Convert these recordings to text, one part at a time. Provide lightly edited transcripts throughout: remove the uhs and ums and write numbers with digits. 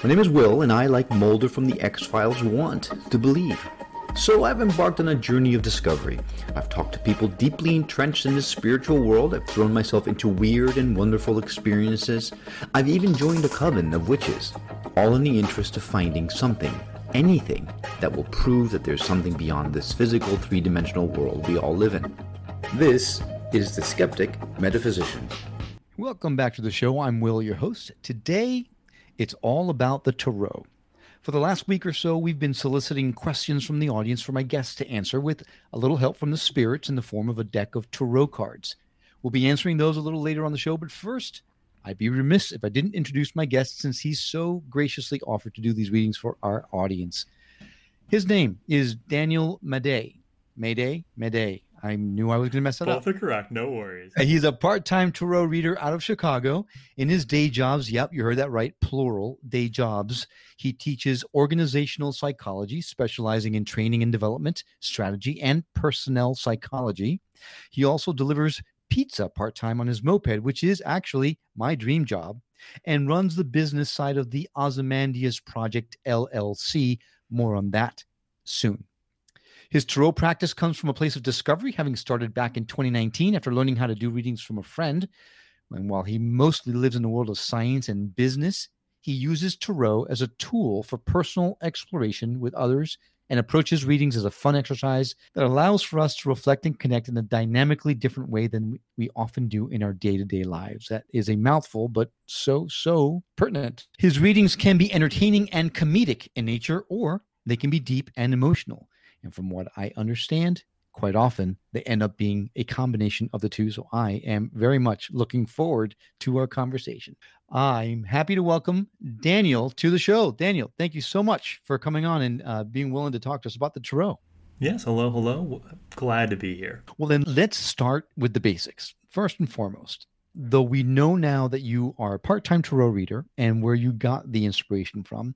My name is Will, and I, like Mulder from the X-Files, want to believe. So I've embarked on a journey of discovery. I've talked to people deeply entrenched in this spiritual world. I've thrown myself into weird and wonderful experiences. I've even joined a coven of witches, all in the interest of finding something, anything, that will prove that there's something beyond this physical three-dimensional world we all live in. This is The Skeptic Metaphysician. Welcome back to the show. I'm Will, your host. Today, it's all about the tarot. For the last week or so, we've been soliciting questions from the audience for my guests to answer with a little help from the spirits in the form of a deck of tarot cards. We'll be answering those a little later on the show, but first, I'd be remiss if I didn't introduce my guest since he's so graciously offered to do these readings for our audience. His name is Daniel Madej. Madej. I knew I was going to mess that up. Both are correct. No worries. He's a part-time tarot reader out of Chicago. In his day jobs, yep, you heard that right, plural, day jobs, he teaches organizational psychology, specializing in training and development, strategy, and personnel psychology. He also delivers pizza part-time on his moped, which is actually my dream job, and runs the business side of the Ozymandias Project, LLC. More on that soon. His tarot practice comes from a place of discovery, having started back in 2019 after learning how to do readings from a friend. And while he mostly lives in the world of science and business, he uses tarot as a tool for personal exploration with others and approaches readings as a fun exercise that allows for us to reflect and connect in a dynamically different way than we often do in our day-to-day lives. That is a mouthful, but so pertinent. His readings can be entertaining and comedic in nature, or they can be deep and emotional. And from what I understand, quite often they end up being a combination of the two. So I am very much looking forward to our conversation. I'm happy to welcome Daniel to the show. Daniel, thank you so much for coming on and being willing to talk to us about the tarot. Yes, hello. Glad to be here. Well, then let's start with the basics. First and foremost, though we know now that you are a part-time tarot reader and where you got the inspiration from,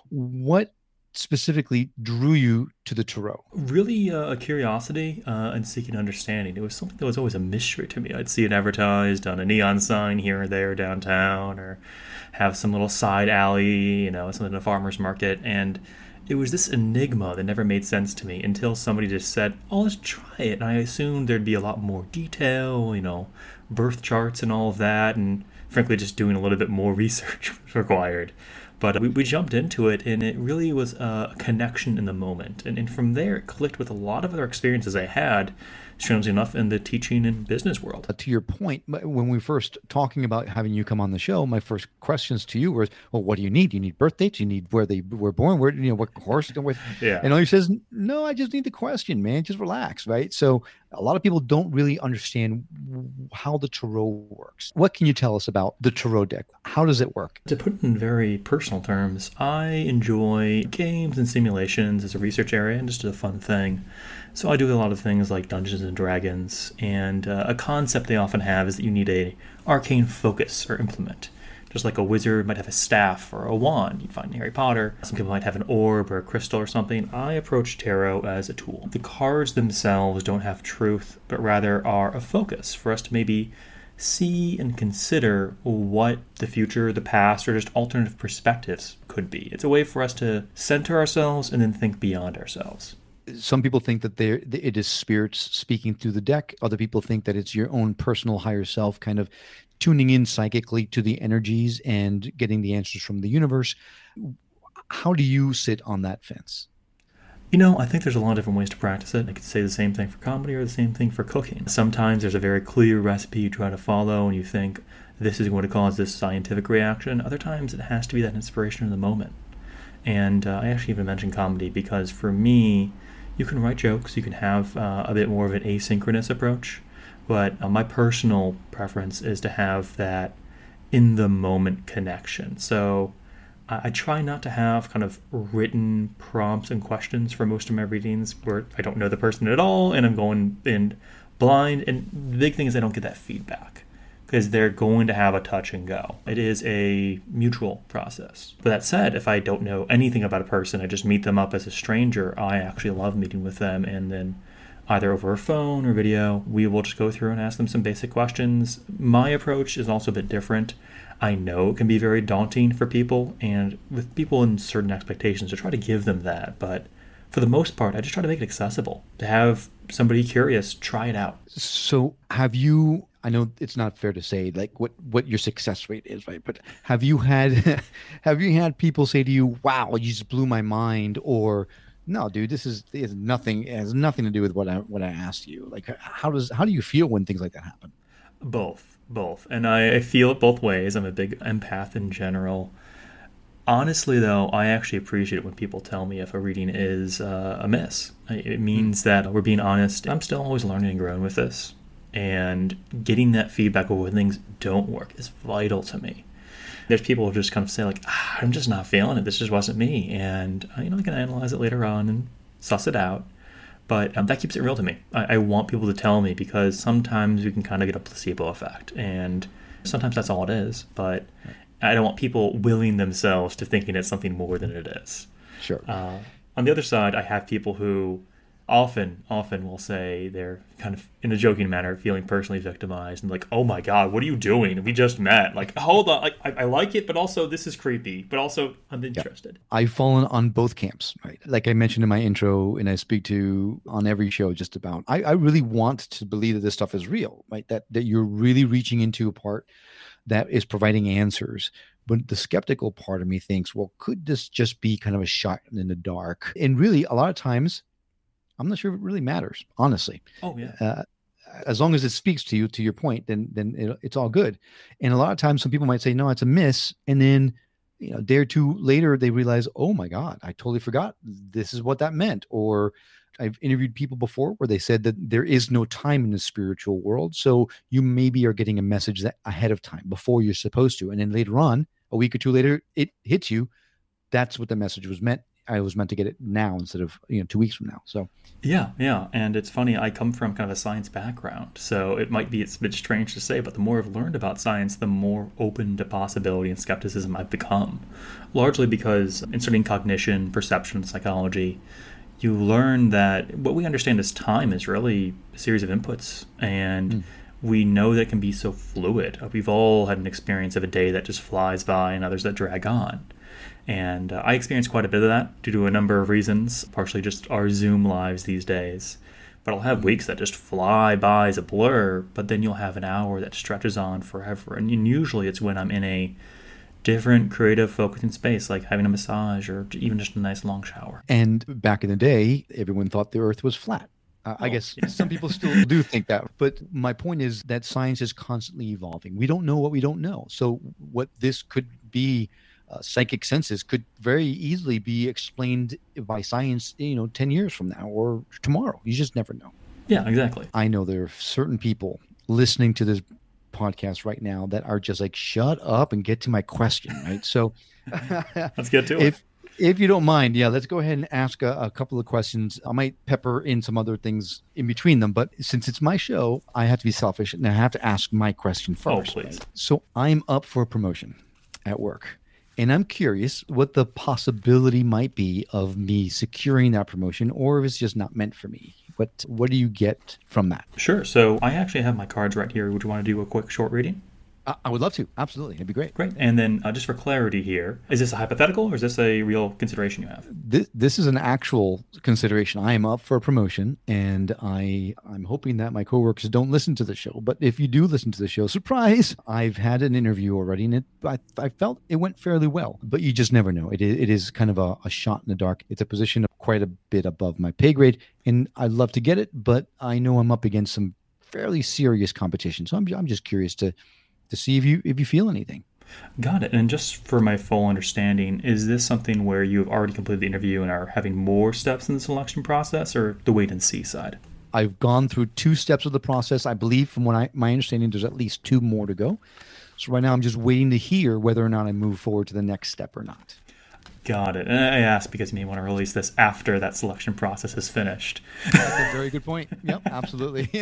what specifically drew you to the tarot? Really a curiosity and seeking understanding. It was something that was always a mystery to me. I'd see it advertised on a neon sign here or there downtown, or have some little side alley, something in a farmer's market. And it was this enigma that never made sense to me until somebody just said, oh, let's try it. And I assumed there'd be a lot more detail, birth charts and all of that. And frankly, just doing a little bit more research was required. But we jumped into it, and it really was a connection in the moment. And from there, it clicked with a lot of other experiences I had, strangely enough, in the teaching and business world. To your point, when we first talking about having you come on the show, my first questions to you were, well, what do you need? Do you need birth dates? Do you need where they were born? Where, what horse? Yeah. And all he says, no, I just need the question, man. Just relax, right? So a lot of people don't really understand how the tarot works. What can you tell us about the tarot deck? How does it work? To put it in very personal terms, I enjoy games and simulations as a research area and just a fun thing. So I do a lot of things like Dungeons and Dragons, and a concept they often have is that you need a arcane focus or implement. Just like a wizard might have a staff or a wand you'd find in Harry Potter. Some people might have an orb or a crystal or something. I approach tarot as a tool. The cards themselves don't have truth, but rather are a focus for us to maybe see and consider what the future, the past, or just alternative perspectives could be. It's a way for us to center ourselves and then think beyond ourselves. Some people think that it is spirits speaking through the deck. Other people think that it's your own personal higher self kind of tuning in psychically to the energies and getting the answers from the universe. How do you sit on that fence? I think there's a lot of different ways to practice it. I could say the same thing for comedy or the same thing for cooking. Sometimes there's a very clear recipe you try to follow and you think this is going to cause this scientific reaction. Other times it has to be that inspiration in the moment. And I actually even mentioned comedy because for me, you can write jokes, you can have a bit more of an asynchronous approach, but my personal preference is to have that in-the-moment connection. So I try not to have kind of written prompts and questions for most of my readings where I don't know the person at all and I'm going in blind. And the big thing is I don't get that feedback because they're going to have a touch and go. It is a mutual process. But that said, if I don't know anything about a person, I just meet them up as a stranger, I actually love meeting with them and then either over a phone or video. We will just go through and ask them some basic questions. My approach is also a bit different. I know it can be very daunting for people, and with people in certain expectations, to try to give them that. But for the most part, I just try to make it accessible, to have somebody curious try it out. So have you, I know it's not fair to say like what your success rate is, right? But have you had people say to you, wow, you just blew my mind, or no, dude, this is nothing, it has nothing to do with what I asked you. Like how do you feel when things like that happen? Both. And I feel it both ways. I'm a big empath in general. Honestly, though, I actually appreciate it when people tell me if a reading is a miss. It means that we're being honest. I'm still always learning and growing with this. And getting that feedback when things don't work is vital to me. There's people who just kind of say, like, I'm just not feeling it. This just wasn't me. And, I can analyze it later on and suss it out. But that keeps it real to me. I want people to tell me, because sometimes we can kind of get a placebo effect. And sometimes that's all it is. But I don't want people willing themselves to thinking it's something more than it is. Sure. On the other side, I have people who often will say they're kind of, in a joking manner, feeling personally victimized and like, oh my God, what are you doing? We just met. Like, hold on. Like, I like it, but also this is creepy, but also I'm interested. Yeah. I've fallen on both camps, right? Like I mentioned in my intro, and I speak to on every show just about, I really want to believe that this stuff is real, right? That you're really reaching into a part that is providing answers. But the skeptical part of me thinks, well, could this just be kind of a shot in the dark? And really, a lot of times, I'm not sure if it really matters, honestly. Oh, yeah. As long as it speaks to you, to your point, then it's all good. And a lot of times, some people might say, no, it's a miss. And then, a day or two later, they realize, oh my God, I totally forgot. This is what that meant. Or I've interviewed people before where they said that there is no time in the spiritual world. So you maybe are getting a message that ahead of time before you're supposed to. And then later on, a week or two later, it hits you. That's what the message was meant. I was meant to get it now instead of 2 weeks from now. So yeah, and it's funny. I come from kind of a science background, so it's a bit strange to say, but the more I've learned about science, the more open to possibility and skepticism I've become. Largely because in studying cognition, perception, psychology, you learn that what we understand as time is really a series of inputs, and we know that it can be so fluid. We've all had an experience of a day that just flies by and others that drag on. And I experience quite a bit of that due to a number of reasons, partially just our Zoom lives these days. But I'll have weeks that just fly by as a blur, but then you'll have an hour that stretches on forever. And usually it's when I'm in a different creative focusing space, like having a massage or even just a nice long shower. And back in the day, everyone thought the earth was flat. I guess some people still do think that. But my point is that science is constantly evolving. We don't know what we don't know. So what this could be, psychic senses, could very easily be explained by science, 10 years from now or tomorrow. You just never know. Yeah, exactly. I know there are certain people listening to this podcast right now that are just like, shut up and get to my question, right? So let's get to it. If you don't mind, let's go ahead and ask a couple of questions. I might pepper in some other things in between them, but since it's my show, I have to be selfish and I have to ask my question first. Oh, please. So I'm up for a promotion at work. And I'm curious what the possibility might be of me securing that promotion, or if it's just not meant for me. What do you get from that? Sure. So I actually have my cards right here. Would you want to do a quick short reading? I would love to. Absolutely. It'd be great. Great. And then just for clarity here, is this a hypothetical or is this a real consideration you have? This is an actual consideration. I am up for a promotion, and I'm hoping that my coworkers don't listen to the show. But if you do listen to the show, surprise, I've had an interview already, and I felt it went fairly well. But you just never know. It is kind of a shot in the dark. It's a position quite a bit above my pay grade, and I'd love to get it, but I know I'm up against some fairly serious competition. So I'm just curious to see if you feel anything. Got it. And just for my full understanding, is this something where you have already completed the interview and are having more steps in the selection process, or the wait and see side? I've gone through 2 steps of the process. I believe from my understanding, there's at least 2 more to go. So right now I'm just waiting to hear whether or not I move forward to the next step or not. Got it. And I asked because you may want to release this after that selection process is finished. That's a very good point. Yep, absolutely.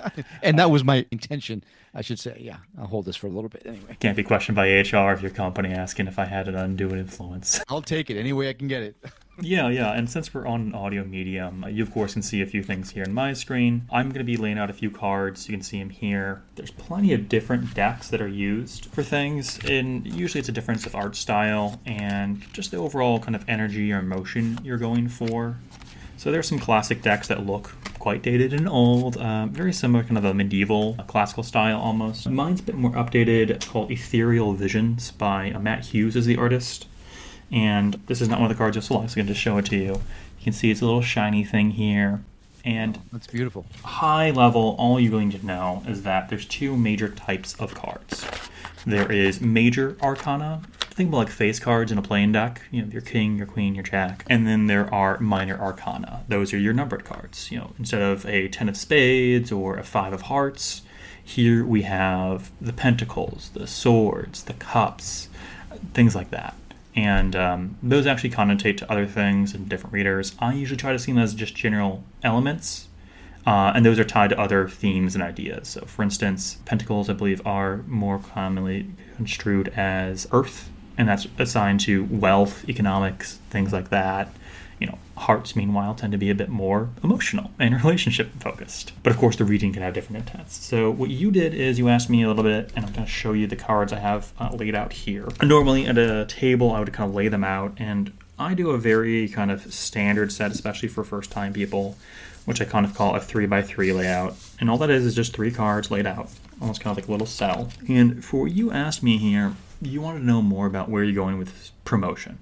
And that was my intention, I should say. Yeah, I'll hold this for a little bit anyway. Can't be questioned by HR of your company asking if I had an undue influence. I'll take it any way I can get it. Yeah. And since we're on an audio medium, you of course can see a few things here in my screen. I'm going to be laying out a few cards. You can see them here. There's plenty of different decks that are used for things, and usually it's a difference of art style and just the overall kind of energy or emotion you're going for. So there's some classic decks that look quite dated and old, very similar, kind of a medieval, classical style almost. Mine's a bit more updated, called Ethereal Visions by Matt Hughes is the artist. And this is not one of the cards you'll select, so I'm going to show it to you. You can see it's a little shiny thing here. And that's beautiful. High level, all you really need to know is that there's two major types of cards. There is major arcana. Think about like face cards in a playing deck. You know, your king, your queen, your jack. And then there are minor arcana. Those are your numbered cards. You know, instead of a 10 of spades or a 5 of hearts, here we have the pentacles, the swords, the cups, things like that. And those actually connotate to other things in different readers. I usually try to see them as just general elements. And those are tied to other themes and ideas. So, for instance, pentacles, I believe, are more commonly construed as earth, and that's assigned to wealth, economics, things like that. You know, hearts, meanwhile, tend to be a bit more emotional and relationship-focused. But, of course, the reading can have different intents. So what you did is you asked me a little bit, and I'm going to show you the cards I have laid out here. Normally, at a table, I would kind of lay them out, and I do a very kind of standard set, especially for first-time people, which I kind of call a 3x3 layout. And all that is just 3 cards laid out, almost kind of like a little cell. And for what you asked me here, you want to know more about where you're going with promotion.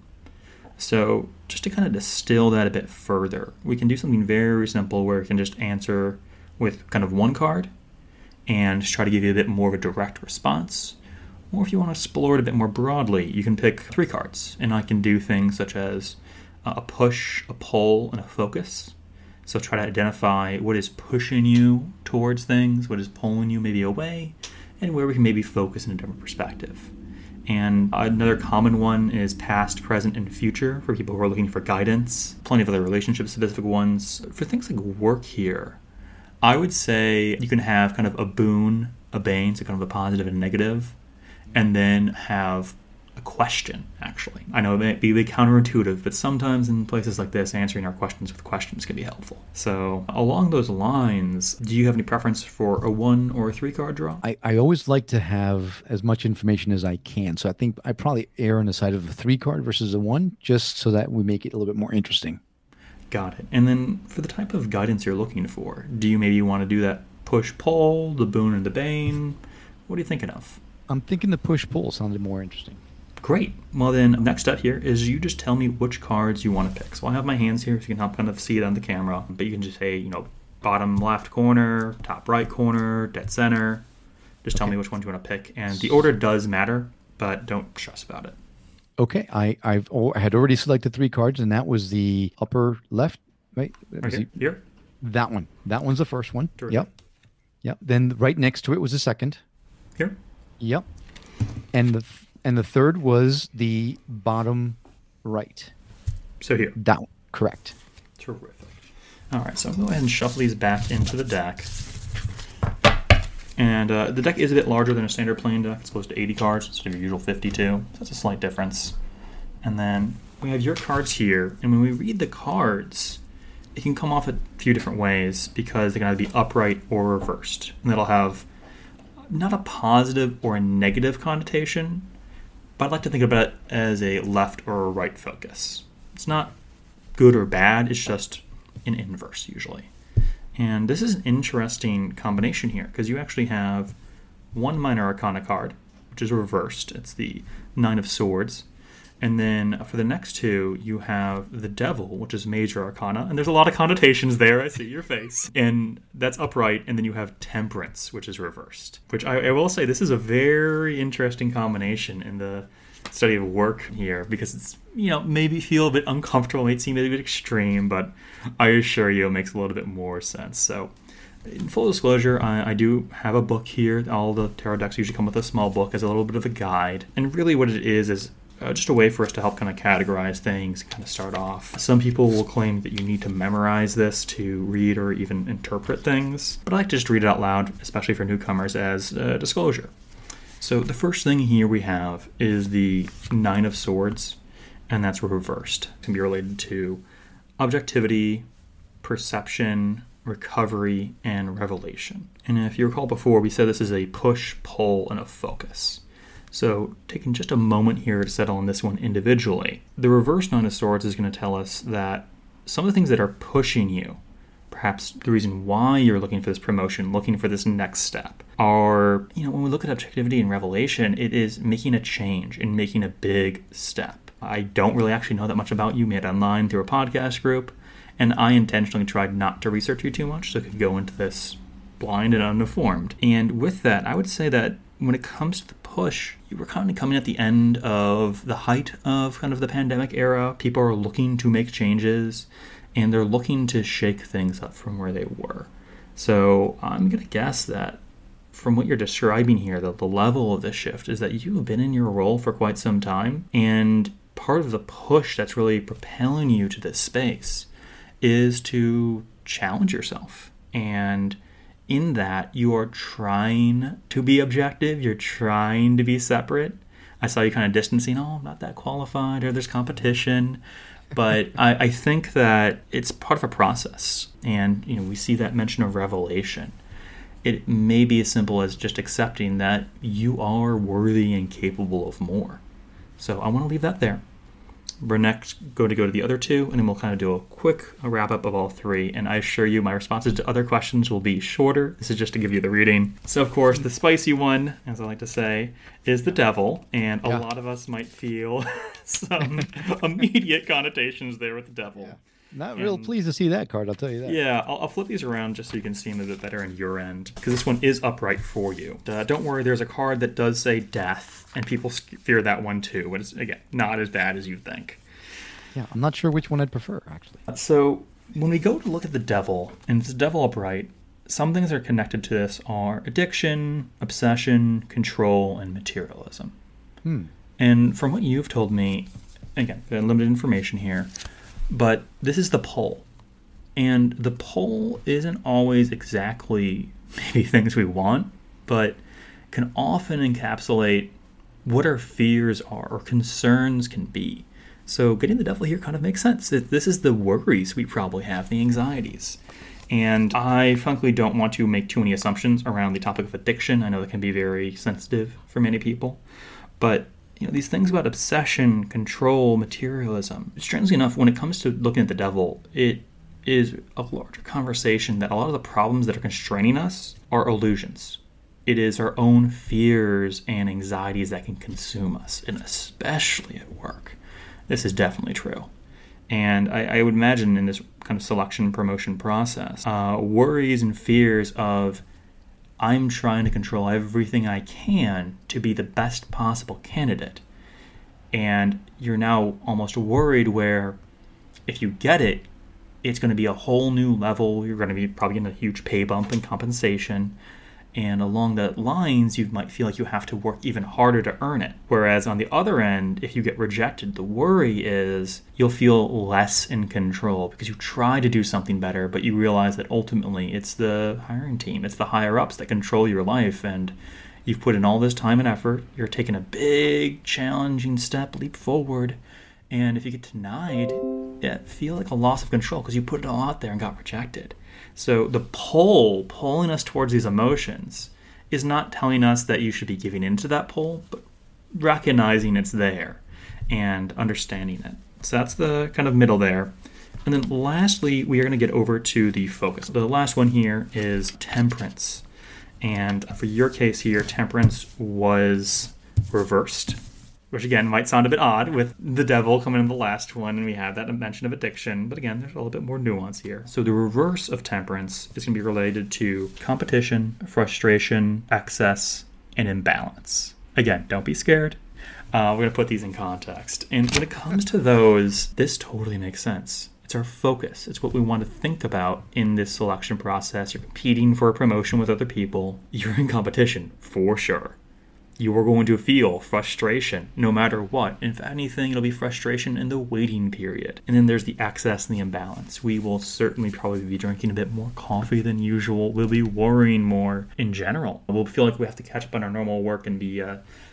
So just to kind of distill that a bit further, we can do something very simple where we can just answer with kind of one card and try to give you a bit more of a direct response. Or if you want to explore it a bit more broadly, you can pick 3 cards. And I can do things such as a push, a pull, and a focus. So try to identify what is pushing you towards things, what is pulling you maybe away, and where we can maybe focus in a different perspective. And another common one is past, present, and future for people who are looking for guidance. Plenty of other relationship-specific ones. For things like work here, I would say you can have kind of a boon, a bane, so kind of a positive and a negative, and then have a question, actually. I know it may be a bit counterintuitive, but sometimes in places like this, answering our questions with questions can be helpful. So along those lines, do you have any preference for a 1 or a 3 card draw? I always like to have as much information as I can. So I think I probably err on the side of a 3 card versus a 1, just so that we make it a little bit more interesting. Got it. And then for the type of guidance you're looking for, do you maybe want to do that push-pull, the boon and the bane? What are you thinking of? I'm thinking the push-pull sounded more interesting. Great. Well then, next step here is you just tell me which cards you want to pick. So I have my hands here so you can help kind of see it on the camera. But you can just say, bottom left corner, top right corner, dead center. Just tell me which ones you want to pick. And the order does matter, but don't stress about it. Okay. I had already selected 3 cards, and that was the upper left, right? Okay, here? That one. That one's the first one. Terrific. Yep. Then right next to it was the second. Here? Yep. And the third was the bottom right. So here. That one. Correct. Terrific. All right, so I'll go ahead and shuffle these back into the deck. And the deck is a bit larger than a standard playing deck. It's close to 80 cards instead of your usual 52. So that's a slight difference. And then we have your cards here. And when we read the cards, it can come off a few different ways because they can either be upright or reversed. And that'll have not a positive or a negative connotation, but I'd like to think about it as a left or a right focus. It's not good or bad, it's just an inverse usually. And this is an interesting combination here because you actually have one minor arcana card, which is reversed. It's the 9 of Swords. And then for the next 2, you have the Devil, which is major arcana. And there's a lot of connotations there. I see your face. And that's upright. And then you have Temperance, which is reversed. Which I will say, this is a very interesting combination in the study of work here because it's, maybe feel a bit uncomfortable, may seem a bit extreme, but I assure you it makes a little bit more sense. So in full disclosure, I do have a book here. All the tarot decks usually come with a small book as a little bit of a guide. And really what it is just a way for us to help kind of categorize things, kind of start off. Some people will claim that you need to memorize this to read or even interpret things, but I like to just read it out loud, especially for newcomers, as disclosure. So the first thing here we have is the 9 of Swords, and that's reversed. It can be related to objectivity, perception, recovery, and revelation. And if you recall before, we said this is a push, pull, and a focus. So taking just a moment here to settle on this one individually, the reverse Nine of Swords is going to tell us that some of the things that are pushing you, perhaps the reason why you're looking for this promotion, looking for this next step, are, when we look at objectivity and revelation, it is making a change and making a big step. I don't really actually know that much about you, met online through a podcast group, and I intentionally tried not to research you too much so I could go into this blind and uninformed. And with that, I would say that when it comes to the push, you were kind of coming at the end of the height of kind of the pandemic era. People are looking to make changes, and they're looking to shake things up from where they were. So I'm going to guess that from what you're describing here, that the level of this shift is that you've been in your role for quite some time, and part of the push that's really propelling you to this space is to challenge yourself. And in that, you are trying to be objective, you're trying to be separate. I saw you kind of distancing, I'm not that qualified, or there's competition. But I think that it's part of a process. And, we see that mention of revelation. It may be as simple as just accepting that you are worthy and capable of more. So I want to leave that there. We're next going to go to the other two, and then we'll kind of do a quick wrap-up of all three. And I assure you my responses to other questions will be shorter. This is just to give you the reading. So, of course, the spicy one, as I like to say, is the devil. And a lot of us might feel some immediate connotations there with the devil. Yeah. Not real pleased to see that card, I'll tell you that. Yeah, I'll flip these around just so you can see them a bit better on your end, because this one is upright for you. Don't worry, there's a card that does say death, and people fear that one too, but it's, again, not as bad as you think. Yeah, I'm not sure which one I'd prefer, actually. So when we go to look at the devil, and it's the devil upright, some things that are connected to this are addiction, obsession, control, and materialism. And from what you've told me, again, limited information here, but this is the pull. And the pull isn't always exactly maybe things we want, but can often encapsulate what our fears are or concerns can be. So getting the devil here kind of makes sense. This is the worries we probably have, the anxieties. And I frankly don't want to make too many assumptions around the topic of addiction. I know that can be very sensitive for many people. But these things about obsession, control, materialism, strangely enough, when it comes to looking at the devil, it is a larger conversation that a lot of the problems that are constraining us are illusions. It is our own fears and anxieties that can consume us, and especially at work. This is definitely true. And I would imagine in this kind of selection promotion process, worries and fears of I'm trying to control everything I can to be the best possible candidate. And you're now almost worried where if you get it, it's going to be a whole new level. You're going to be probably getting a huge pay bump in compensation. And along that lines, you might feel like you have to work even harder to earn it. Whereas on the other end, if you get rejected, the worry is you'll feel less in control because you try to do something better, but you realize that ultimately it's the hiring team, it's the higher-ups that control your life, and you've put in all this time and effort, you're taking a big, challenging step, leap forward, and if you get denied, it feels like a loss of control because you put it all out there and got rejected. So the pulling us towards these emotions is not telling us that you should be giving into that pull, but recognizing it's there and understanding it. So that's the kind of middle there. And then lastly, we are going to get over to the focus. The last one here is temperance. And for your case here, temperance was reversed, which again might sound a bit odd with the devil coming in the last one, and we have that mention of addiction. But again, there's a little bit more nuance here. So the reverse of temperance is going to be related to competition, frustration, excess, and imbalance. Again, don't be scared. We're going to put these in context. And when it comes to those, this totally makes sense. It's our focus. It's what we want to think about in this selection process. You're competing for a promotion with other people. You're in competition, for sure. You are going to feel frustration no matter what. If anything, it'll be frustration in the waiting period. And then there's the excess and the imbalance. We will certainly probably be drinking a bit more coffee than usual. We'll be worrying more in general. We'll feel like we have to catch up on our normal work and be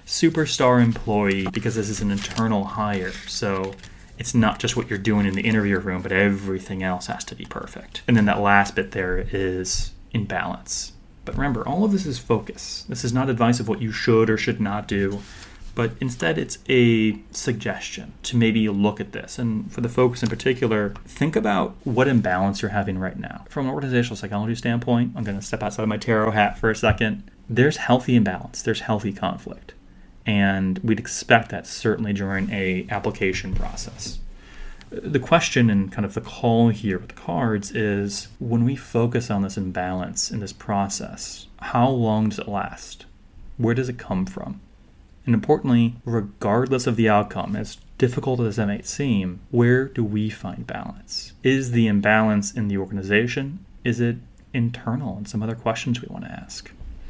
superstar employee because this is an internal hire. So it's not just what you're doing in the interview room, but everything else has to be perfect. And then that last bit there is imbalance. But remember, all of this is focus. This is not advice of what you should or should not do, but instead it's a suggestion to maybe look at this. And for the focus in particular, think about what imbalance you're having right now. From an organizational psychology standpoint, I'm going to step outside of my tarot hat for a second. There's healthy imbalance. There's healthy conflict. And we'd expect that certainly during a application process. The question and kind of the call here with the cards is, when we focus on this imbalance in this process, how long does it last? Where does it come from? And importantly, regardless of the outcome, as difficult as that may seem, where do we find balance? Is the imbalance in the organization? Is it internal? And some other questions we want to ask.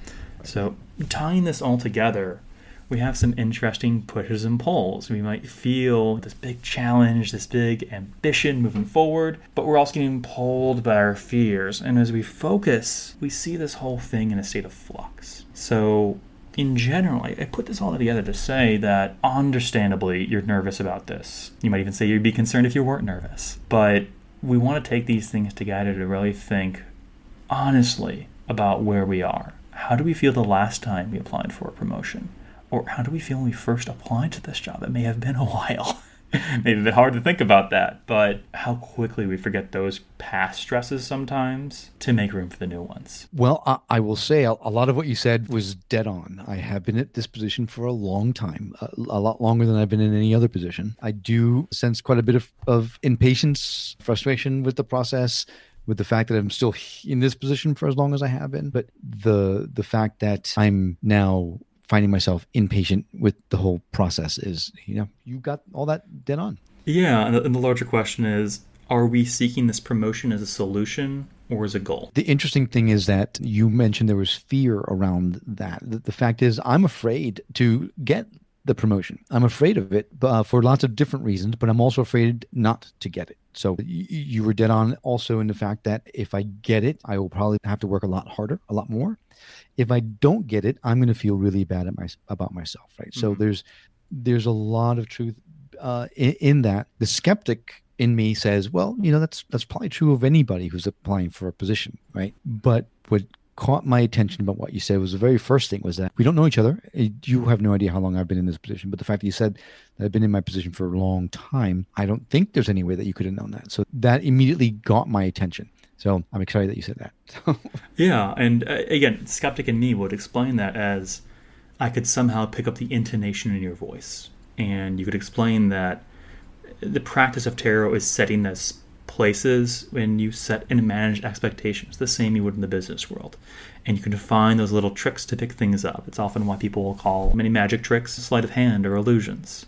So tying this all together, we have some interesting pushes and pulls. We might feel this big challenge, this big ambition moving forward, but we're also getting pulled by our fears. And as we focus, we see this whole thing in a state of flux. So in general, I put this all together to say that understandably, you're nervous about this. You might even say you'd be concerned if you weren't nervous. But we want to take these things together to really think honestly about where we are. How do we feel the last time we applied for a promotion? Or how do we feel when we first applied to this job? It may have been a while. Maybe a bit hard to think about that, but how quickly we forget those past stresses sometimes to make room for the new ones. Well, I will say a lot of what you said was dead on. I have been at this position for a long time, a lot longer than I've been in any other position. I do sense quite a bit of impatience, frustration with the process, with the fact that I'm still in this position for as long as I have been. But the fact that I'm now finding myself impatient with the whole process is, you got all that dead on. Yeah, and the larger question is, are we seeking this promotion as a solution or as a goal? The interesting thing is that you mentioned there was fear around that. The fact is, I'm afraid to get the promotion. I'm afraid of it for lots of different reasons, but I'm also afraid not to get it. So you were dead on also in the fact that if I get it, I will probably have to work a lot harder, a lot more. If I don't get it, I'm going to feel really bad about myself, right? Mm-hmm. So there's a lot of truth in that. The skeptic in me says, well, that's probably true of anybody who's applying for a position, right? But what caught my attention about what you said was the very first thing was that we don't know each other. You have no idea how long I've been in this position, but the fact that you said that I've been in my position for a long time, I don't think there's any way that you could have known that. So that immediately got my attention. So I'm excited that you said that. Yeah, and again, skeptic in me would explain that as I could somehow pick up the intonation in your voice. And you could explain that the practice of tarot is setting those places when you set and manage expectations, the same you would in the business world. And you can define those little tricks to pick things up. It's often why people will call many magic tricks sleight of hand or illusions.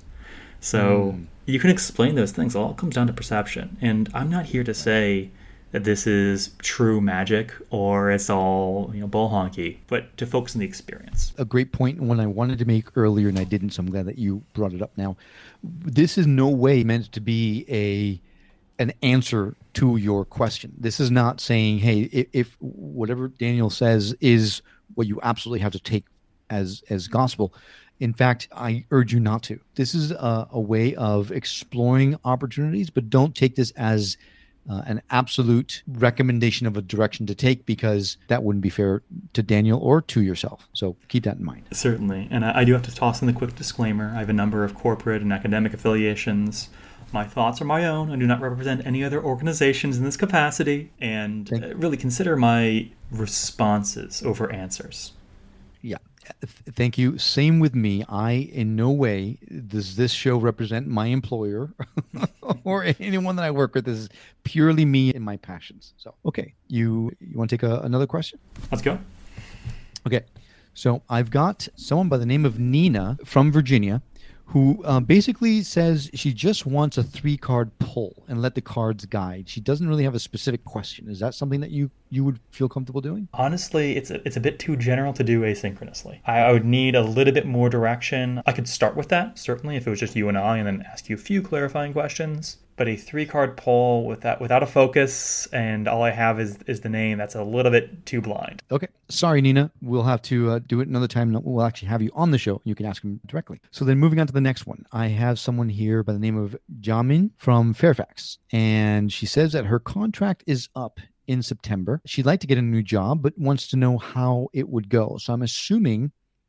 So you can explain those things. It all comes down to perception. And I'm not here to say that this is true magic or it's all bull honky, but to focus on the experience. A great point, one I wanted to make earlier and I didn't, so I'm glad that you brought it up now. This is no way meant to be an answer to your question. This is not saying, hey, if whatever Daniel says is what you absolutely have to take as gospel. In fact, I urge you not to. This is a way of exploring opportunities, but don't take this as an absolute recommendation of a direction to take, because that wouldn't be fair to Daniel or to yourself. So keep that in mind. Certainly. And I do have to toss in the quick disclaimer. I have a number of corporate and academic affiliations. My thoughts are my own. I do not represent any other organizations in this capacity. And really consider my responses over answers. Yeah. Thank you. Same with me. I, in no way does this show represent my employer or anyone that I work with. This is purely me and my passions. So, okay. You want to take another question? Let's go. Okay. So I've got someone by the name of Nina from Virginia who basically says she just wants a 3-card pull and let the cards guide. She doesn't really have a specific question. Is that something that you would feel comfortable doing? Honestly, it's a bit too general to do asynchronously. I would need a little bit more direction. I could start with that, certainly, if it was just you and I, and then ask you a few clarifying questions. But a 3-card pull without a focus, and all I have is the name. That's a little bit too blind. Okay. Sorry, Nina. We'll have to do it another time. We'll actually have you on the show. You can ask him directly. So then moving on to the next one. I have someone here by the name of Jamin from Fairfax. And she says that her contract is up in September. She'd like to get a new job, but wants to know how it would go. So I'm assuming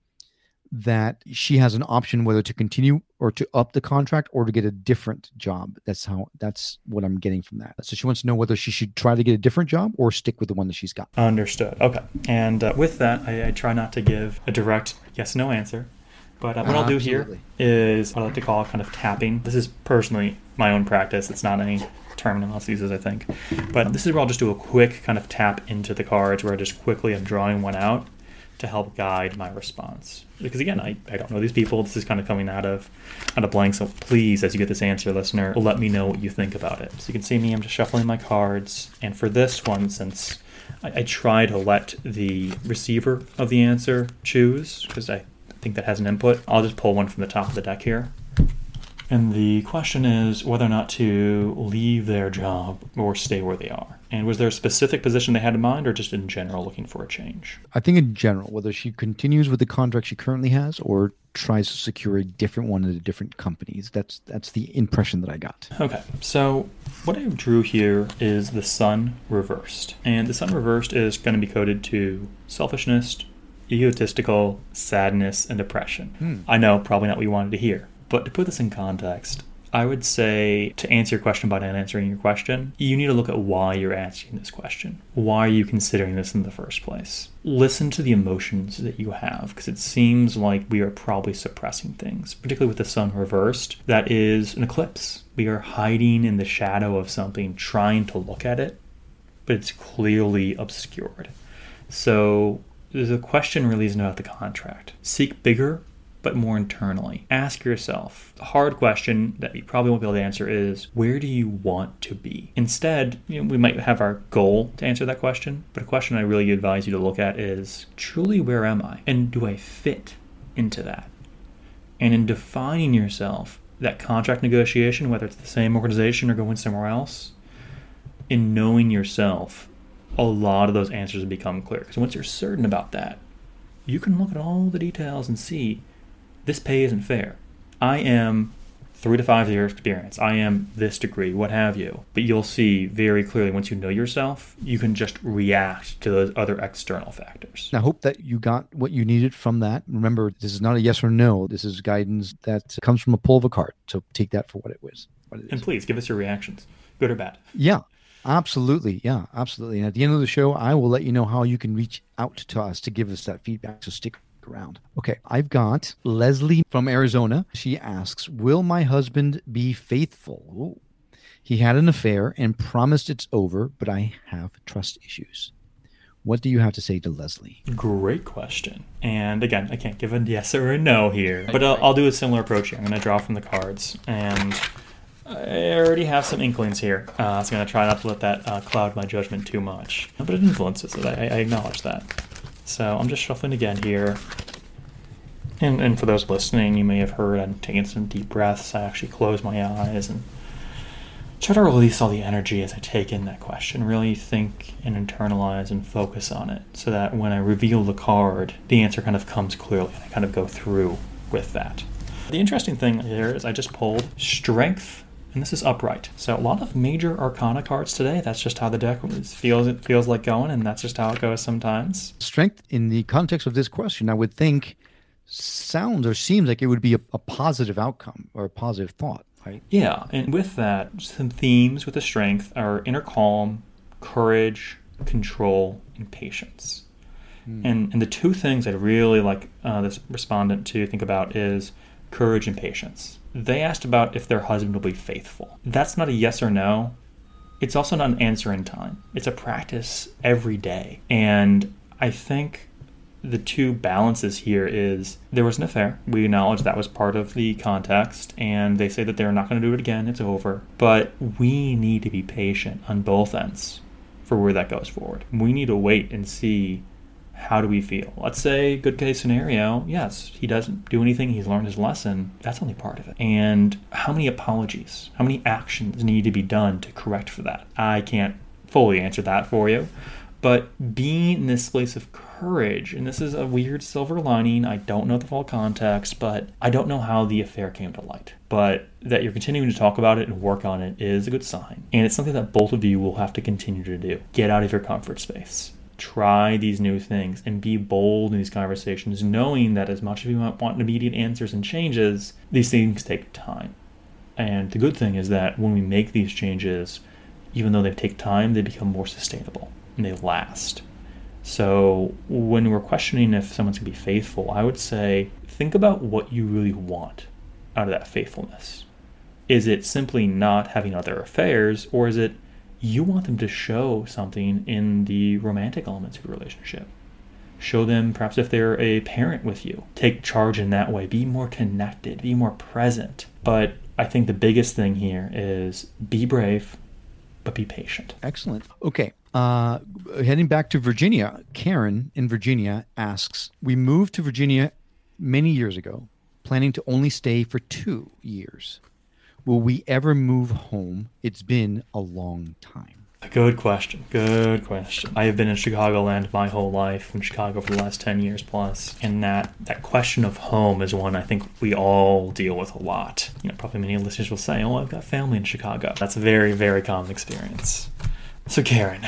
that she has an option whether to continue or to up the contract or to get a different job. That's what I'm getting from that. So she wants to know whether she should try to get a different job or stick with the one that she's got. Understood. Okay. And with that, I try not to give a direct yes/no answer. But what I'll do here is what I like to call kind of tapping. This is personally my own practice. It's not any term anyone else uses, I think. But this is where I'll just do a quick kind of tap into the cards where I just quickly am drawing one out to help guide my response. Because again, I don't know these people. This is kind of coming out of blank. So please, as you get this answer, listener, let me know what you think about it. So you can see me, I'm just shuffling my cards. And for this one, since I try to let the receiver of the answer choose, because I think that has an input, I'll just pull one from the top of the deck here. And the question is whether or not to leave their job or stay where they are. And was there a specific position they had in mind or just in general looking for a change? I think in general, whether she continues with the contract she currently has or tries to secure a different one at a different companies. That's the impression that I got. Okay, so what I drew here is the sun reversed. And the sun reversed is going to be coded to selfishness, egotistical, sadness, and depression. I know, probably not what you wanted to hear. But to put this in context, I would say to answer your question by not answering your question, you need to look at why you're answering this question. Why are you considering this in the first place? Listen to the emotions that you have, because it seems like we are probably suppressing things, particularly with the sun reversed. That is an eclipse. We are hiding in the shadow of something, trying to look at it, but it's clearly obscured. So the question really isn't about the contract. Seek bigger, but more internally. Ask yourself, the hard question that you probably won't be able to answer is, where do you want to be? Instead, we might have our goal to answer that question, but a question I really advise you to look at is, truly, where am I? And do I fit into that? And in defining yourself, that contract negotiation, whether it's the same organization or going somewhere else, in knowing yourself, a lot of those answers will become clear. Because once you're certain about that, you can look at all the details and see, this pay isn't fair. I am 3 to 5 years experience. I am this degree, what have you. But you'll see very clearly once you know yourself, you can just react to those other external factors. I hope that you got what you needed from that. Remember, this is not a yes or no. This is guidance that comes from a pull of a card. So take that for what it is. And please give us your reactions, good or bad. Yeah, absolutely. Yeah, absolutely. And at the end of the show, I will let you know how you can reach out to us to give us that feedback. So stick around. Okay, I've got Leslie from Arizona. She asks, will my husband be faithful? Ooh. He had an affair and promised it's over, but I have trust issues. What do you have to say to Leslie? Great question. And again, I can't give a yes or a no here, but I'll do a similar approach here. I'm going to draw from the cards, and I already have some inklings here. So I'm going to try not to let that cloud my judgment too much, but it influences it. I acknowledge that. So I'm just shuffling again here. And for those listening, you may have heard I'm taking some deep breaths. I actually close my eyes and try to release all the energy as I take in that question. Really think and internalize and focus on it so that when I reveal the card, the answer kind of comes clearly and I kind of go through with that. The interesting thing here is I just pulled Strength, and this is upright. So a lot of major arcana cards today, that's just how the deck feels like going, and that's just how it goes sometimes. Strength, in the context of this question, I would think sounds or seems like it would be a positive outcome or a positive thought, right? Yeah, and with that, some themes with the Strength are inner calm, courage, control, and patience. And the two things I'd really like this respondent to think about is courage and patience. They asked about if their husband will be faithful. That's not a yes or no. It's also not an answer in time. It's a practice every day. And I think the two balances here is there was an affair. We acknowledge that was part of the context, and they say that they're not going to do it again. It's over. But we need to be patient on both ends for where that goes forward. We need to wait and see How do we feel? Let's say, good case scenario, yes, he doesn't do anything, he's learned his lesson. That's only part of it. And how many apologies, how many actions need to be done to correct for that? I can't fully answer that for you. But being in this place of courage, and this is a weird silver lining, I don't know the full context, but I don't know how the affair came to light. But that you're continuing to talk about it and work on it is a good sign. And it's something that both of you will have to continue to do. Get out of your comfort space. Try these new things and be bold in these conversations, knowing that as much as you want immediate answers and changes, these things take time. And the good thing is that when we make these changes, even though they take time, they become more sustainable and they last. So when we're questioning if someone's going to be faithful, I would say, think about what you really want out of that faithfulness. Is it simply not having other affairs, or is it you want them to show something in the romantic elements of your relationship? Show them, perhaps if they're a parent with you, take charge in that way. Be more connected, be more present. But I think the biggest thing here is be brave, but be patient. Excellent. Okay. Heading back to Virginia, Karen in Virginia asks, we moved to Virginia many years ago, planning to only stay for 2 years. Will we ever move home? It's been a long time. Good question. Good question. I have been in Chicagoland my whole life, in Chicago for the last 10 years plus. And that question of home is one I think we all deal with a lot. Probably many listeners will say, oh, I've got family in Chicago. That's a very, very common experience. So Karen,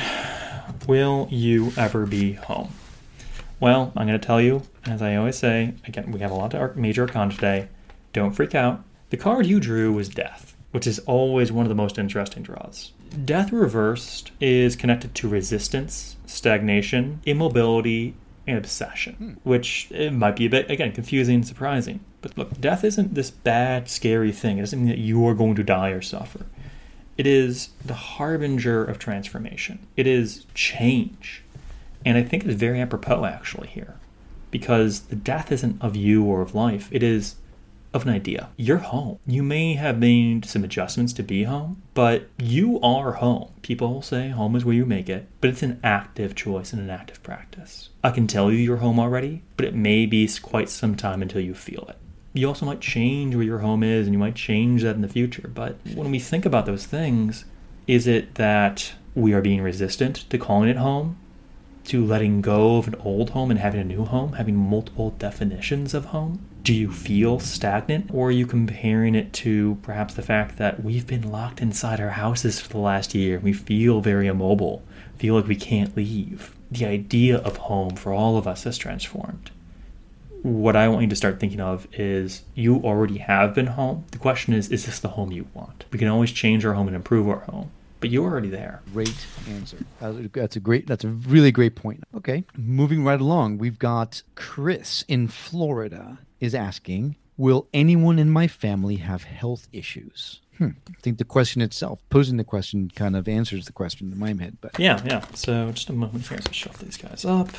will you ever be home? Well, I'm going to tell you, as I always say, again, we have a lot of major arcana today. Don't freak out. The card you drew was Death, which is always one of the most interesting draws. Death reversed is connected to resistance, stagnation, immobility, and obsession, which it might be a bit, again, confusing and surprising. But look, death isn't this bad, scary thing. It doesn't mean that you are going to die or suffer. It is the harbinger of transformation. It is change. And I think it's very apropos, actually, here. Because the death isn't of you or of life. It is of an idea. You're home. You may have made some adjustments to be home, but you are home. People say home is where you make it, but it's an active choice and an active practice. I can tell you you're home already, but it may be quite some time until you feel it. You also might change where your home is, and you might change that in the future. But when we think about those things, is it that we are being resistant to calling it home? To letting go of an old home and having a new home? Having multiple definitions of home? Do you feel stagnant? Or are you comparing it to perhaps the fact that we've been locked inside our houses for the last year? We feel very immobile, feel like we can't leave. The idea of home for all of us has transformed. What I want you to start thinking of is you already have been home. The question is this the home you want? We can always change our home and improve our home, but you're already there. Great answer. That's a really great point. Okay, moving right along, we've got Chris in Florida is asking, will anyone in my family have health issues? I think the question itself, posing the question, kind of answers the question in my head. But yeah. So just a moment here. Let's shuffle these guys up.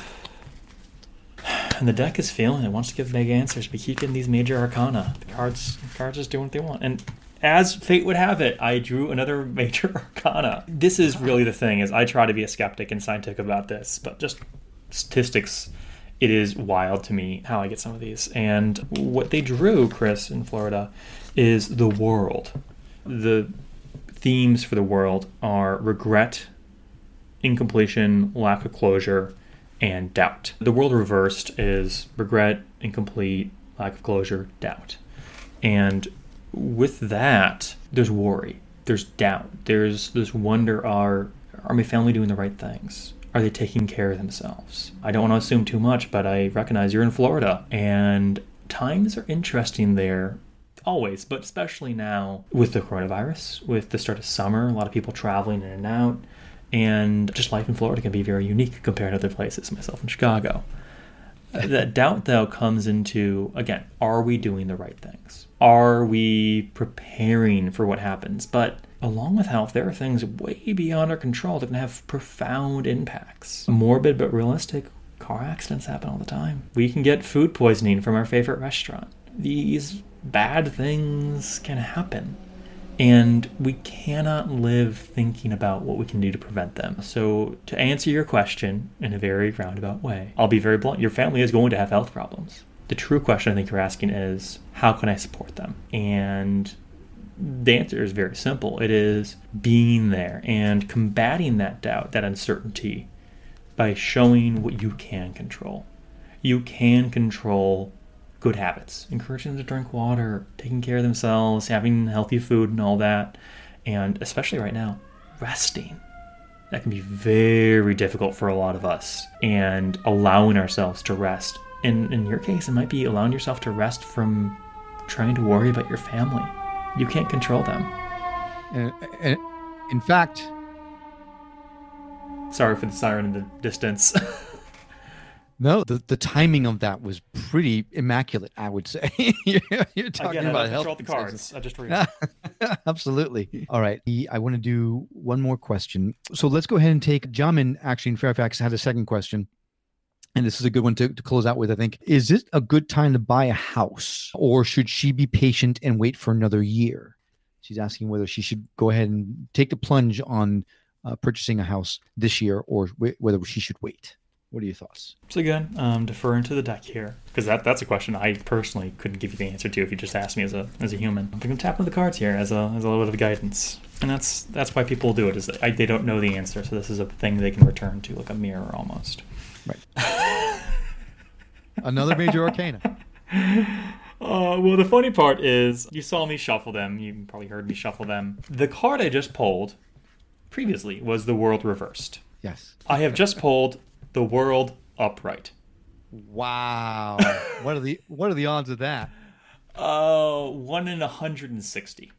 And the deck is feeling it wants to give big answers. We keep getting these major arcana. The cards just doing what they want. And as fate would have it, I drew another major arcana. This is really the thing, is I try to be a skeptic and scientific about this, but just statistics, it is wild to me how I get some of these. And what they drew, Chris, in Florida, is the world. The themes for the world are regret, incompletion, lack of closure, and doubt. The world reversed is regret, incomplete, lack of closure, doubt. And with that, there's worry, there's doubt, there's this wonder, are my family doing the right things? Are they taking care of themselves? I don't want to assume too much, but I recognize you're in Florida, and times are interesting there, always, but especially now with the coronavirus, with the start of summer, a lot of people traveling in and out, and just life in Florida can be very unique compared to other places, myself in Chicago. That doubt, though, comes into, again, are we doing the right things? Are we preparing for what happens? But along with health, there are things way beyond our control that can have profound impacts. Morbid but realistic, car accidents happen all the time. We can get food poisoning from our favorite restaurant. These bad things can happen. And we cannot live thinking about what we can do to prevent them. So to answer your question in a very roundabout way, I'll be very blunt. Your family is going to have health problems. The true question I think you're asking is, how can I support them? And the answer is very simple. It is being there and combating that doubt, that uncertainty, by showing what you can control. You can control good habits, encouraging them to drink water, taking care of themselves, having healthy food and all that. And especially right now, resting. That can be very difficult for a lot of us. And allowing ourselves to rest. In your case, it might be allowing yourself to rest from trying to worry about your family. You can't control them. And in fact... Sorry for the siren in the distance. No, the timing of that was pretty immaculate, I would say. You're talking about health. Control the cards. I just realized. Absolutely. All right. I want to do one more question. So let's go ahead and take Jamin, actually, in Fairfax, had a second question. And this is a good one to close out with, I think. Is it a good time to buy a house, or should she be patient and wait for another year? She's asking whether she should go ahead and take the plunge on purchasing a house this year, or whether she should wait. What are your thoughts? So again, deferring to the deck here, because that's a question I personally couldn't give you the answer to if you just asked me as a human. I'm going to tap into the cards here as a little bit of guidance, and that's why people do it. Is that they don't know the answer, so this is a thing they can return to, like a mirror almost. Right. Another major arcana. Well, the funny part is you saw me shuffle them. You probably heard me shuffle them. The card I just pulled previously was the World Reversed. Yes. I have just pulled the World Upright. Wow. What are the odds of that? 1 in 160.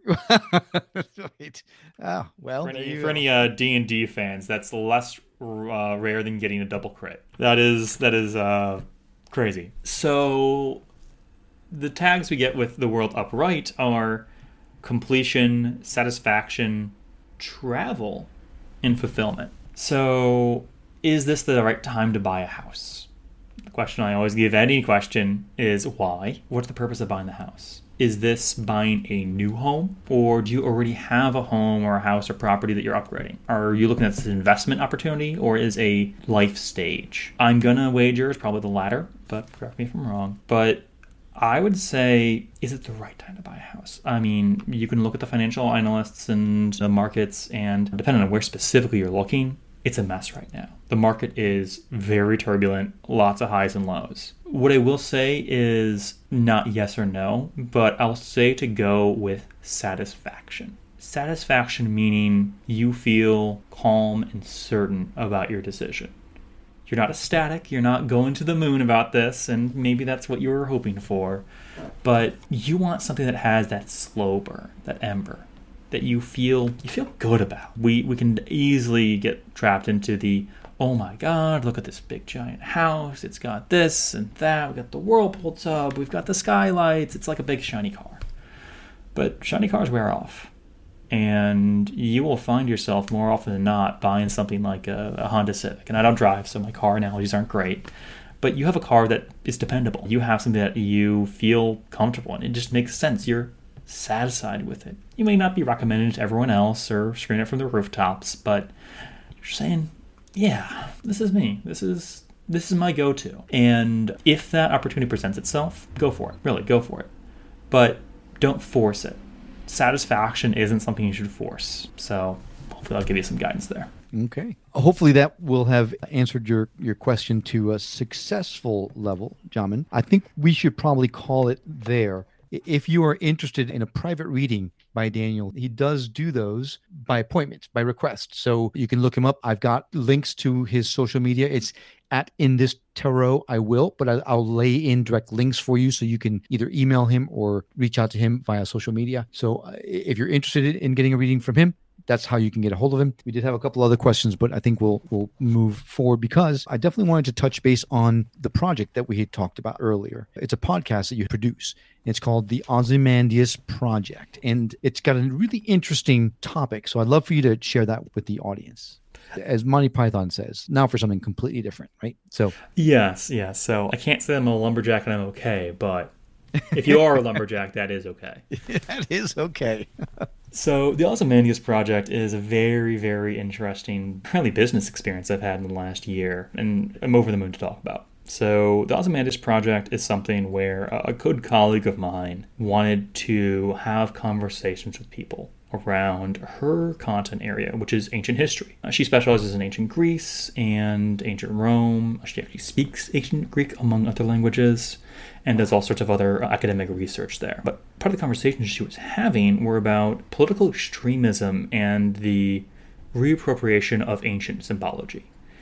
Wait. Oh, well. For any D&D fans, that's less rare than getting a double crit. That is crazy. So the tags we get with the World Upright are completion, satisfaction, travel, and fulfillment. So is this the right time to buy a house? The question I always give any question is why? What's the purpose of buying the house? Is this buying a new home, or do you already have a home or a house or property that you're upgrading? Are you looking at this as an investment opportunity, or is a life stage? I'm gonna wager it's probably the latter, but correct me if I'm wrong. But I would say, is it the right time to buy a house? I mean, you can look at the financial analysts and the markets, and depending on where specifically you're looking, it's a mess right now. The market is very turbulent, lots of highs and lows. What I will say is not yes or no, but I'll say to go with satisfaction. Satisfaction meaning you feel calm and certain about your decision. You're not ecstatic, you're not going to the moon about this, and maybe that's what you were hoping for, but you want something that has that slow burn, that ember, that you feel good about. We can easily get trapped into the, oh my God, look at this big giant house, it's got this and that, we've got the whirlpool tub, we've got the skylights, it's like a big shiny car. But shiny cars wear off. And you will find yourself more often than not buying something like a Honda Civic. And I don't drive, so my car analogies aren't great. But you have a car that is dependable. You have something that you feel comfortable in. It just makes sense. You're satisfied with it. You may not be recommending it to everyone else or screaming it from the rooftops, but you're saying, yeah, this is me. This is my go-to. And if that opportunity presents itself, go for it. Really, go for it. But don't force it. Satisfaction isn't something you should force. So hopefully I'll give you some guidance there. Okay. Hopefully that will have answered your question to a successful level, Jamin. I think we should probably call it there. If you are interested in a private reading by Daniel, he does do those by appointment, by request. So you can look him up. I've got links to his social media. It's at In This Tarot. I will, but I'll lay in direct links for you so you can either email him or reach out to him via social media. So if you're interested in getting a reading from him, that's how you can get a hold of him. We did have a couple other questions, but I think we'll move forward because I definitely wanted to touch base on the project that we had talked about earlier. It's a podcast that you produce. It's called the Ozymandias Project, and it's got a really interesting topic. So I'd love for you to share that with the audience. As Monty Python says, now for something completely different, right? So yes. So I can't say I'm a lumberjack and I'm okay, but If you are a lumberjack, that is okay. That is okay. So the Ozymandias Project is a very, very interesting, really business experience I've had in the last year, and I'm over the moon to talk about. So the Ozymandias Project is something where a good colleague of mine wanted to have conversations with people around her content area, which is ancient history. She specializes in ancient Greece and ancient Rome. She actually speaks ancient Greek, among other languages, and does all sorts of other academic research there. But part of the conversations she was having were about political extremism and the reappropriation of ancient symbology.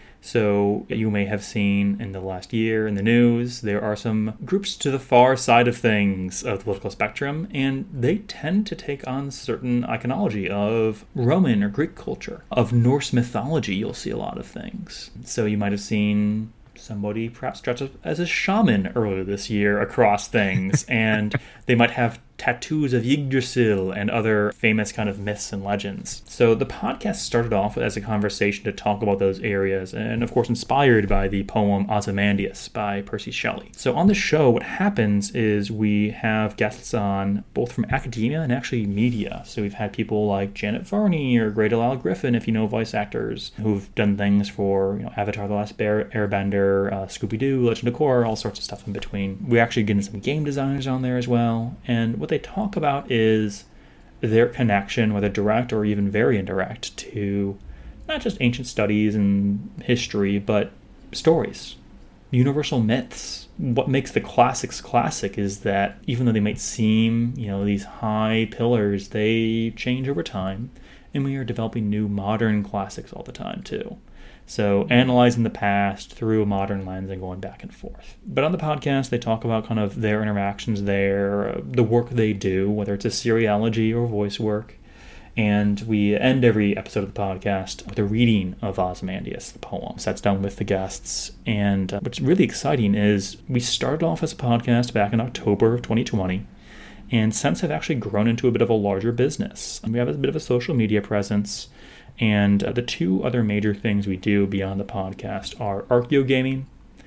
So you may have seen in the last year in the news, there are some groups to the far side of things of the political spectrum, and they tend to take on certain iconology of Roman or Greek culture. Of Norse mythology, you'll see a lot of things. So you might have seen somebody perhaps dressed up as a shaman earlier this year across things, and they might have tattoos of Yggdrasil and other famous kind of myths and legends. So the podcast started off as a conversation to talk about those areas, and of course inspired by the poem Ozymandias by Percy Shelley. So on the show, what happens is we have guests on both from academia and actually media. So we've had people like Janet Varney or Grey DeLisle Griffin, if you know voice actors, who've done things for Avatar: The Last Airbender, Scooby-Doo, Legend of Korra, all sorts of stuff in between. We actually get some game designers on there as well, and what they talk about is their connection, whether direct or even very indirect, to not just ancient studies and history, but stories, universal myths. What makes the classics classic is that even though they might seem, these high pillars, they change over time, and we are developing new modern classics all the time too. So analyzing the past through a modern lens and going back and forth. But on the podcast, they talk about kind of their interactions there, the work they do, whether it's a seriology or voice work. And we end every episode of the podcast with a reading of Ozymandias, the poem. So that's done with the guests. And what's really exciting is we started off as a podcast back in October of 2020. And since have actually grown into a bit of a larger business. And we have a bit of a social media presence. And the two other major things we do beyond the podcast are archaeogaming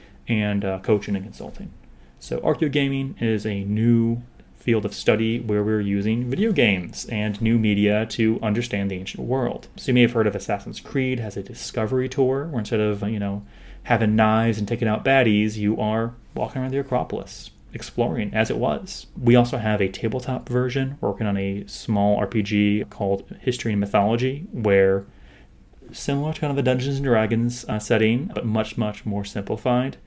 and coaching and consulting. So archaeogaming is a new field of study where we're using video games and new media to understand the ancient world. So you may have heard of Assassin's Creed has a discovery tour where instead of, having knives and taking out baddies, you are walking around the Acropolis, exploring as it was. We also have a tabletop version working on a small RPG called History and Mythology, where similar to kind of a Dungeons and Dragons setting, but much, much more simplified,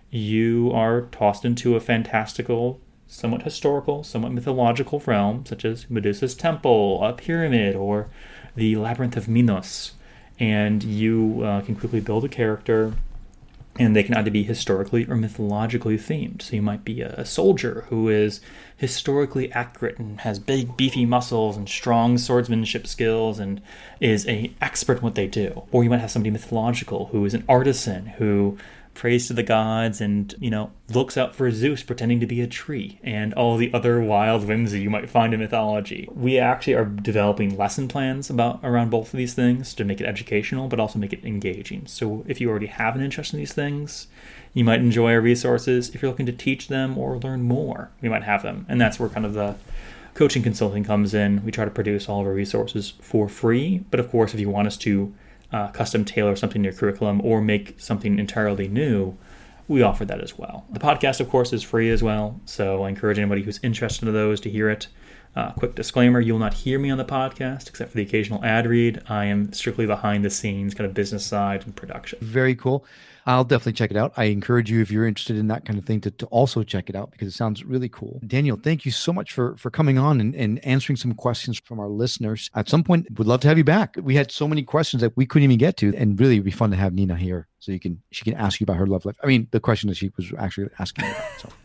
you are tossed into a fantastical, somewhat historical, somewhat mythological realm, such as Medusa's temple, a pyramid, or the Labyrinth of Minos, and you can quickly build a character. And they can either be historically or mythologically themed. So you might be a soldier who is historically accurate and has big, beefy muscles and strong swordsmanship skills and is an expert in what they do. Or you might have somebody mythological who is an artisan who prays to the gods and, looks out for Zeus pretending to be a tree and all the other wild whimsy you might find in mythology. We actually are developing lesson plans around both of these things to make it educational, but also make it engaging. So if you already have an interest in these things, you might enjoy our resources. If you're looking to teach them or learn more, we might have them. And that's where kind of the coaching consulting comes in. We try to produce all of our resources for free. But of course, if you want us to custom tailor something to your curriculum or make something entirely new, we offer that as well. The podcast, of course, is free as well, so I encourage anybody who's interested in those to hear it. Quick disclaimer, you will not hear me on the podcast except for the occasional ad read. I am strictly behind the scenes, kind of business side and production. Very cool. I'll definitely check it out. I encourage you, if you're interested in that kind of thing, to also check it out because it sounds really cool. Daniel, thank you so much for coming on and answering some questions from our listeners. At some point, we'd love to have you back. We had so many questions that we couldn't even get to, and really it'd be fun to have Nina here so she can ask you about her love life. I mean, the question that she was actually asking you about. So.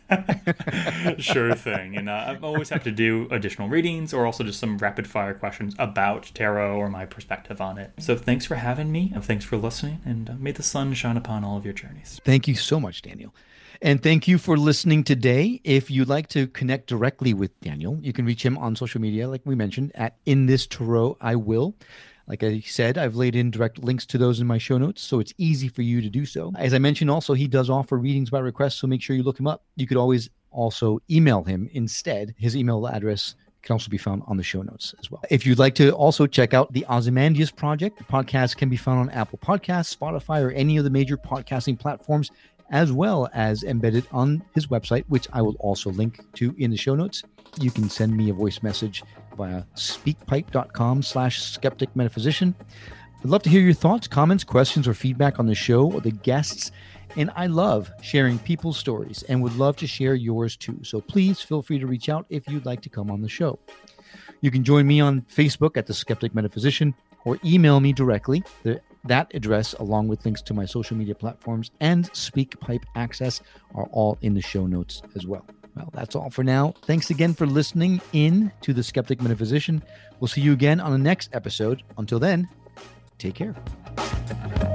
Sure thing. And I always have to do additional readings or also just some rapid fire questions about tarot or my perspective on it. So thanks for having me. And thanks for listening. And may the sun shine upon all of your journeys. Thank you so much, Daniel. And thank you for listening today. If you'd like to connect directly with Daniel, you can reach him on social media, like we mentioned, at In This Tarot I Will. Like I said, I've laid in direct links to those in my show notes, so it's easy for you to do so. As I mentioned, also, he does offer readings by request, so make sure you look him up. You could always also email him instead. His email address can also be found on the show notes as well. If you'd like to also check out the Ozymandias Project, the podcast can be found on Apple Podcasts, Spotify, or any of the major podcasting platforms, as well as embedded on his website, which I will also link to in the show notes. You can send me a voice message via speakpipe.com/skepticmetaphysician. I'd love to hear your thoughts, comments, questions, or feedback on the show or the guests. And I love sharing people's stories and would love to share yours too. So please feel free to reach out if you'd like to come on the show. You can join me on Facebook at The Skeptic Metaphysician or email me directly. That address, along with links to my social media platforms and SpeakPipe access, are all in the show notes as well. Well, that's all for now. Thanks again for listening in to The Skeptic Metaphysician. We'll see you again on the next episode. Until then, take care.